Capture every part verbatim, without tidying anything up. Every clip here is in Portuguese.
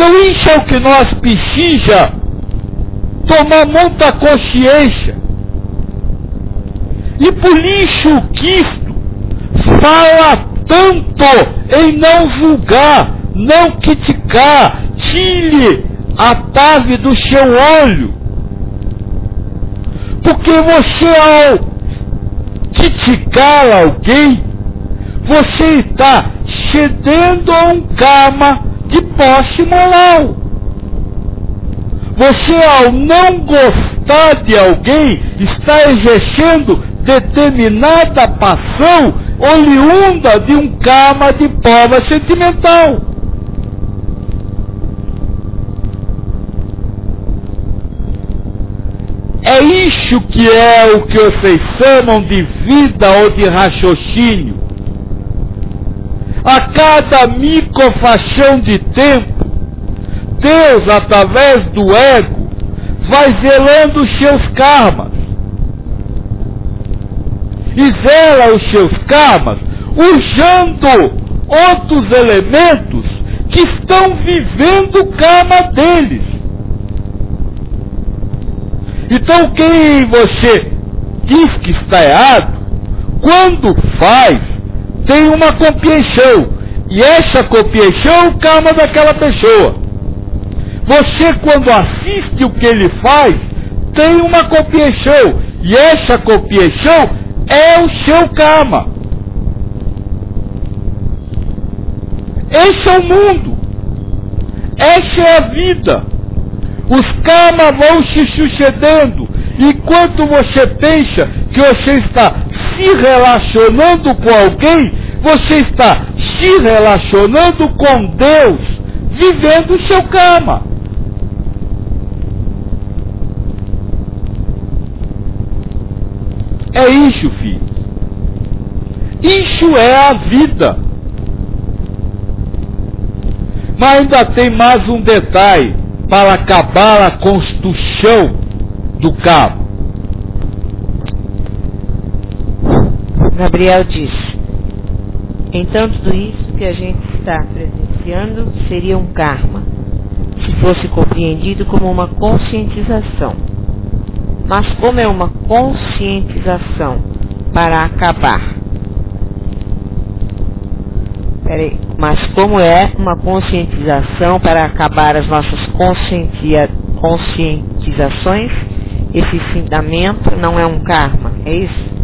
Então isso é o que nós precisa tomar muita consciência. E por isso Cristo fala tanto em não julgar, não criticar, tire a trave do seu olho. Porque você, ao criticar alguém, você está cedendo a um karma de posse moral. Você, ao não gostar de alguém, está exercendo determinada paixão oriunda de um karma de prova sentimental. É isso que é o que vocês chamam de vida ou de raciocínio. A cada microfração de tempo, Deus, através do ego, vai zelando os seus karmas. E zela os seus karmas usando outros elementos que estão vivendo o karma deles. Então quem você diz que está errado, quando faz, tem uma compreensão. E essa compreensão é o karma daquela pessoa. Você, quando assiste o que ele faz, tem uma compreensão. E essa compreensão é o seu karma. Esse é o mundo. Essa é a vida. Os karmas vão se sucedendo. Enquanto você pensa que você está se relacionando com alguém, você está se relacionando com Deus, vivendo o seu karma. É isso, filho. Isso é a vida. Mas ainda tem mais um detalhe para acabar a construção do karma. Gabriel diz: então tudo isso que a gente está presenciando seria um karma, se fosse compreendido como uma conscientização. Mas como é uma conscientização para acabar? Peraí, mas como é uma conscientização para acabar as nossas conscientia, conscientizações, esse ensinamento não é um karma, é isso?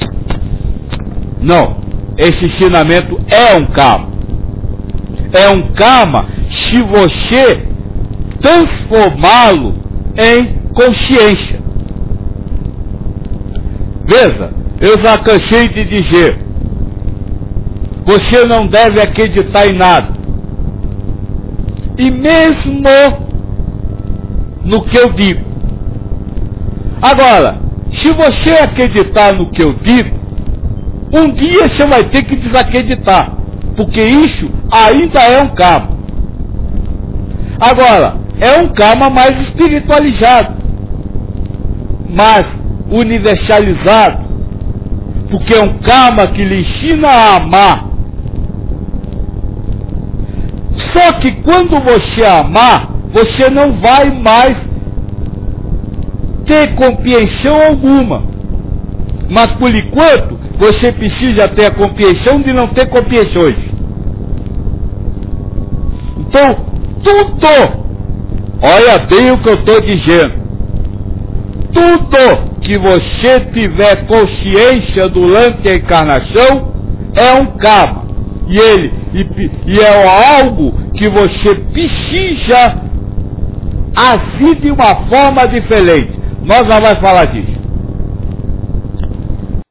Não, esse ensinamento é um karma. É um karma se você transformá-lo em consciência. Veja, eu já cansei de dizer, você não deve acreditar em nada. E mesmo no que eu digo. Agora, se você acreditar no que eu digo, um dia você vai ter que desacreditar, porque isso ainda é um karma. Agora, é um karma mais espiritualizado, mais universalizado, porque é um karma que lhe ensina a amar. Só que quando você amar, você não vai mais ter compreensão alguma. Mas por enquanto, você precisa ter a compreensão de não ter compreensões. Então, tudo, olha bem o que eu estou dizendo, tudo que você tiver consciência durante a encarnação é um karma. E ele e, e é algo que você precisa agir de uma forma diferente. Nós já vamos falar disso.